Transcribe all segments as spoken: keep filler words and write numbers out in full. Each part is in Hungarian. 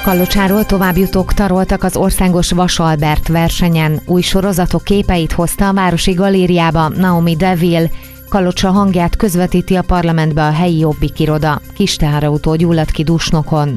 Kalocsáról továbbjutók taroltak az országos Vasalbert versenyen. Új sorozatok képeit hozta a Városi Galériába Naomi Deville. Kalocsa hangját közvetíti a parlamentbe a helyi Jobbik iroda. Kis teherautó gyulladt ki Dusnokon.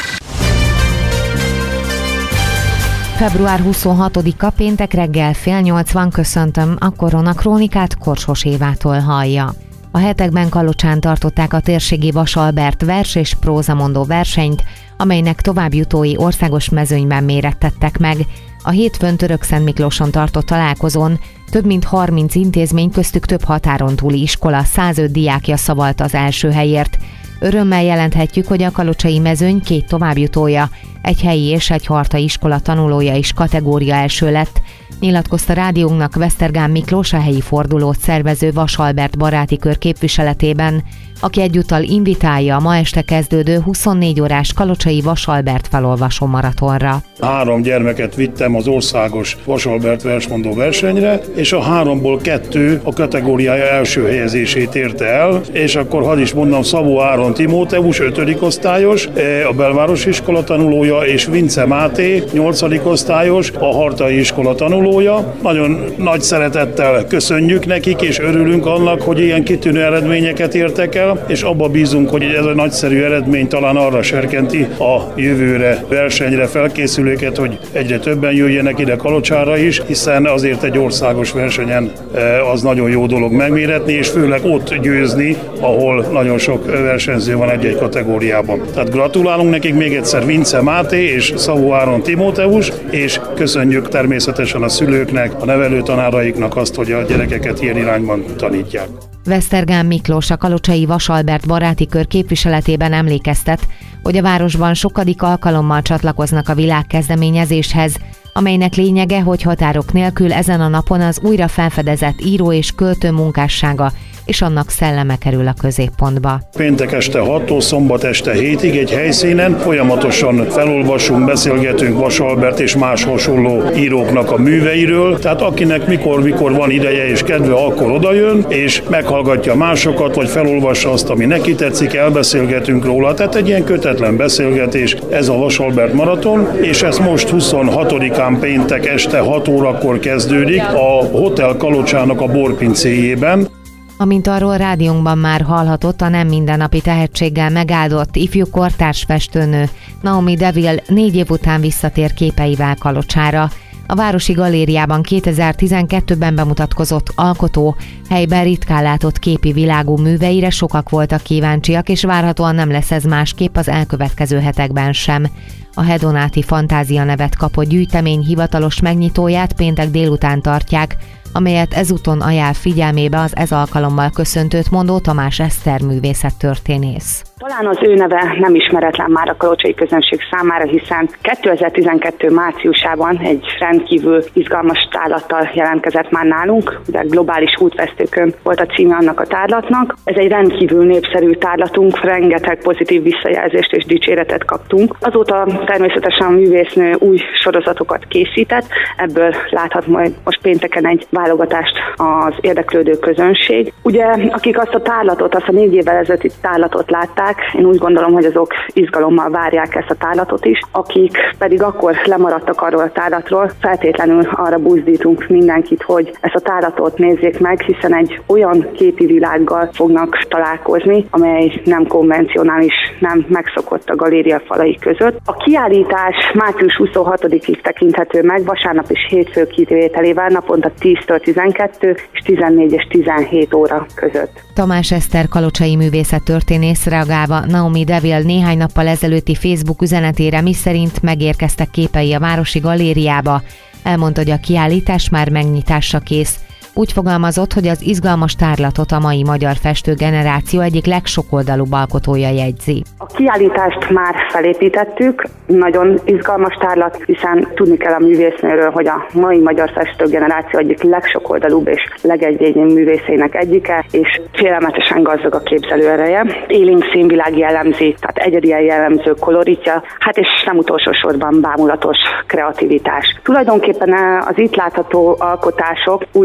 február huszonhatodika péntek reggel fél nyolc van, köszöntöm, a Korona Krónikát Korsos Évától hallja. A hetekben Kalocsán tartották a térségi Vasalbert vers és prózamondó versenyt, amelynek továbbjutói országos mezőnyben mérettettek meg. A hétfőn Törökszentmiklóson tartott találkozón több mint harminc intézmény, köztük több határon túli iskola, százöt diákja szavalta az első helyért. Örömmel jelenthetjük, hogy a kalocsai mezőny két továbbjutója, egy helyi és egy hartai iskola tanulója is kategória első lett, nyilatkozta rádiónknak Vesztergán Miklós, a helyi fordulót szervező Vasalbert baráti kör képviseletében, aki egyúttal invitálja a ma este kezdődő huszonnégy órás kalocsai Vasalbert felolvasó maratonra. Három gyermeket vittem az országos Vasalbert versmondó versenyre, és a háromból kettő a kategóriája első helyezését érte el, és akkor hadd is mondom, Szabó Áron Timóteus, ötödik osztályos, a belvárosi iskola tanulója, és Vince Máté, nyolcadik osztályos, a hartai iskola tanulója. Nagyon nagy szeretettel köszönjük nekik, és örülünk annak, hogy ilyen kitűnő eredményeket értek el, és abba bízunk, hogy ez a nagyszerű eredmény talán arra serkenti a jövőre versenyre felkészülőket, hogy egyre többen jöjjenek ide Kalocsára is, hiszen azért egy országos versenyen az nagyon jó dolog megméretni, és főleg ott győzni, ahol nagyon sok versenyző van egy-egy kategóriában. Tehát gratulálunk nekik még egyszer Vince Máté és Szabó Áron Timóteus, és köszönjük természetesen a szülőknek, a nevelőtanáraiknak azt, hogy a gyerekeket ilyen irányban tanítják. Vesztergán Miklós, a kalocsai Vasalbert baráti kör képviseletében emlékeztet, hogy a városban sokadik alkalommal csatlakoznak a világkezdeményezéshez, amelynek lényege, hogy határok nélkül ezen a napon az újra felfedezett író és költő munkássága és annak szelleme kerül a középpontba. Péntek este hattól szombat este hétig egy helyszínen folyamatosan felolvasunk, beszélgetünk Vasalbert és más hasonló íróknak a műveiről, tehát akinek mikor-mikor van ideje és kedve, akkor odajön, és meghallgatja másokat, vagy felolvassa azt, ami neki tetszik, elbeszélgetünk róla, tehát egy ilyen kötetlen beszélgetés, ez a Vasalbert maraton, és ez most huszonhatodikán péntek este hat órakor kezdődik a Hotel Kalocsának a borpincéjében. Amint arról rádiónkban már hallhatott, a nem mindennapi tehetséggel megáldott ifjú kortárs festőnő Naomi Deville négy év után visszatér képeivel Kalocsára. A Városi Galériában kétezer-tizenkettőben bemutatkozott alkotó, helyben ritkán látott képi világú műveire sokak voltak kíváncsiak, és várhatóan nem lesz ez másképp az elkövetkező hetekben sem. A Hedonáti Fantázia nevet kapott gyűjtemény hivatalos megnyitóját péntek délután tartják, amelyet ezúton ajánl figyelmébe az ez alkalommal köszöntőt mondó Tamás Eszter művészettörténész. Talán az ő neve nem ismeretlen már a kalocsai közönség számára, hiszen kétezer-tizenkettő márciusában egy rendkívül izgalmas tárlattal jelentkezett már nálunk, de globális útvesztőkön volt a címe annak a tárlatnak. Ez egy rendkívül népszerű tárlatunk, rengeteg pozitív visszajelzést és dicséretet kaptunk. Azóta természetesen a művésznő új sorozatokat készített, ebből láthat majd most pénteken egy válogatást az érdeklődő közönség. Ugye, akik azt a tárlatot, azt a négy évvel ezelőtti tárlatot látták, én úgy gondolom, hogy azok izgalommal várják ezt a tárlatot is, akik pedig akkor lemaradtak arról a tárlatról, feltétlenül arra buzdítunk mindenkit, hogy ezt a tárlatot nézzék meg, hiszen egy olyan képi világgal fognak találkozni, amely nem konvencionális, nem megszokott a galéria falai között. A kiállítás március huszonhatodikig tekinthető meg, vasárnap és hétfő kivételével naponta tíztől tizenkettő és tizennégy és tizenhét óra között. Tamás Eszter kalocsai művészettörténész reagálva Naomi Deville néhány nappal ezelőtti Facebook üzenetére, miszerint megérkeztek képei a Városi Galériába, elmondta, hogy a kiállítás már megnyitásra kész. Úgy fogalmazott, hogy az izgalmas tárlatot a mai magyar festő generáció egyik legsokoldalúbb alkotója jegyzi. A kiállítást már felépítettük, nagyon izgalmas tárlat, hiszen tudni kell a művésznőről, hogy a mai magyar festő generáció egyik legsokoldalúbb és legegyénibb művészének egyike, és félelmetesen gazdag a képzelőereje. Élénk színvilág jellemzi, tehát egyedien jellemző koloritja, hát és nem utolsó sorban bámulatos kreativitás. Tulajdonképpen az itt látható alkotások új sorozat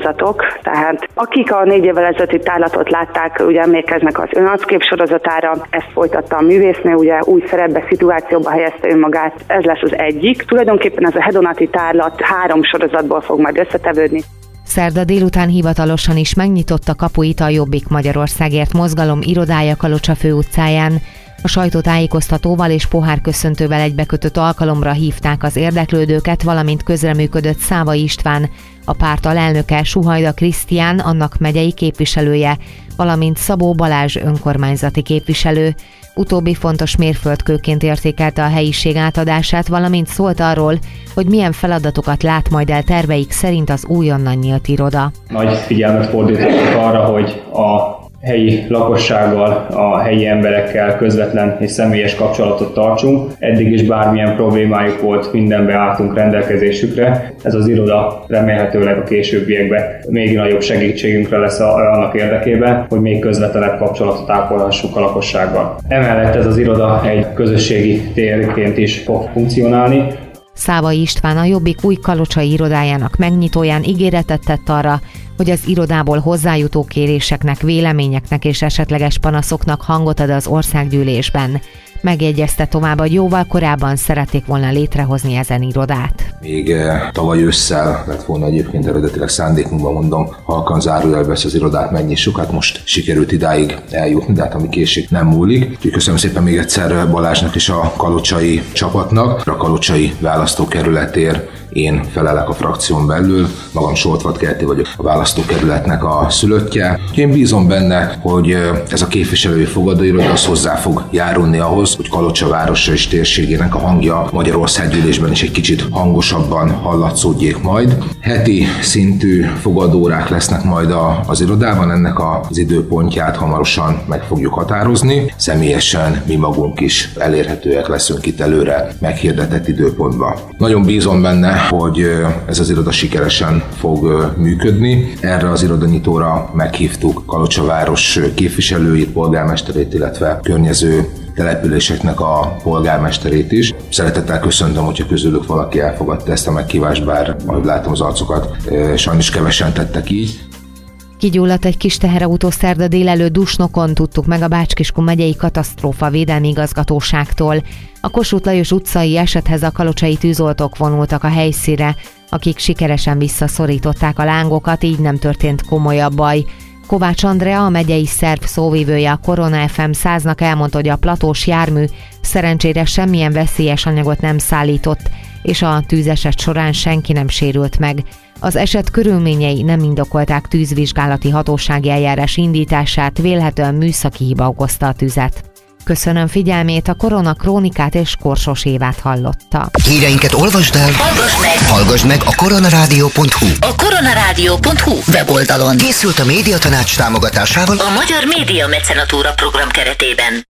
sorozatok, tehát akik a négy évvel ezelőtti tárlatot látták, ugye emlékeznek az Önarckép sorozatára, ezt folytatta a művésznő, ugye új szerepbe, szituációba helyezte önmagát, ez lesz az egyik. Tulajdonképpen ez a hedonati tárlat három sorozatból fog majd összetevődni. Szerda délután hivatalosan is megnyitotta kapuit a Jobbik Magyarországért mozgalom irodája Kalocsa főutcáján. A sajtótájékoztatóval és pohárköszöntővel egybekötött alkalomra hívták az érdeklődőket, valamint közreműködött Szávai István, a párt alelnöke, Suhajda Krisztián, annak megyei képviselője, valamint Szabó Balázs önkormányzati képviselő. Utóbbi fontos mérföldkőként értékelte a helyiség átadását, valamint szólt arról, hogy milyen feladatokat lát majd el terveik szerint az újonnan nyílt iroda. Nagy figyelmet fordítottunk arra, hogy a helyi lakossággal, a helyi emberekkel közvetlen és személyes kapcsolatot tartsunk. Eddig is bármilyen problémájuk volt, mindenbe álltunk rendelkezésükre. Ez az iroda remélhetőleg a későbbiekben még nagyobb segítségünkre lesz annak érdekében, hogy még közvetlenebb kapcsolatot ápolhassuk a lakossággal. Emellett ez az iroda egy közösségi térként is fog funkcionálni. Szávai István a Jobbik új kalocsai irodájának megnyitóján ígéretet tett arra, hogy az irodából hozzájutó kéréseknek, véleményeknek és esetleges panaszoknak hangot ad az országgyűlésben. Megjegyezte tovább, hogy jóval korábban szerették volna létrehozni ezen irodát. Még tavaly ősszel lett volna egyébként eredetileg szándékunkban, mondom, halkan zárójelbe ezt az irodát megnyissuk, hát most sikerült idáig eljutni, de hát ami késik nem múlik. Úgyhogy köszönöm szépen még egyszer Balázsnak és a kalocsai csapatnak, a kalocsai választókerületért. Én felelek a frakción belül, magam Soltvat Kerti vagyok, a választókerületnek a szülöttje. Én bízom benne, hogy ez a képviselői fogadóiroda az hozzá fog járulni ahhoz, hogy Kalocsa városa és térségének a hangja Magyarországgyűlésben is egy kicsit hangosabban hallatszódjék majd. Heti szintű fogadórák lesznek majd az irodában, ennek az időpontját hamarosan meg fogjuk határozni. Személyesen mi magunk is elérhetőek leszünk itt előre meghirdetett időpontban. Nagyon bízom benne, hogy ez az iroda sikeresen fog működni. Erre az irodanyitóra meghívtuk Kalocsa város képviselőit, polgármesterét, illetve környező településeknek a polgármesterét is. Szeretettel köszöntöm, hogyha közülük valaki elfogadta ezt a meghívást, bár ahogy látom az arcokat, sajnos kevesen tettek így. Kigyulladt egy kis teherautó szerda délelőtt Dusnokon, tudtuk meg a Bács-Kiskun megyei katasztrófavédelmi igazgatóságtól. A Kossuth Lajos utcai esethez a kalocsai tűzoltók vonultak a helyszínre, akik sikeresen visszaszorították a lángokat, így nem történt komolyabb baj. Kovács Andrea, a megyei szerv szóvivője a Korona ef em száznak elmondta, hogy a platós jármű szerencsére semmilyen veszélyes anyagot nem szállított, és a tűzeset során senki nem sérült meg. Az eset körülményei nem indokolták tűzvizsgálati hatósági eljárás indítását, vélhetően műszaki hiba okozta a tüzet. Köszönöm figyelmét, a Korona Krónikát és Korsos Évát hallotta. Híreinket olvasd el, hallgass meg, hallgass meg a koronarádió pont hu. A koronarádió pont hu weboldalon. Készült a Médiatanács támogatásával a Magyar Média Mecenatúra program keretében.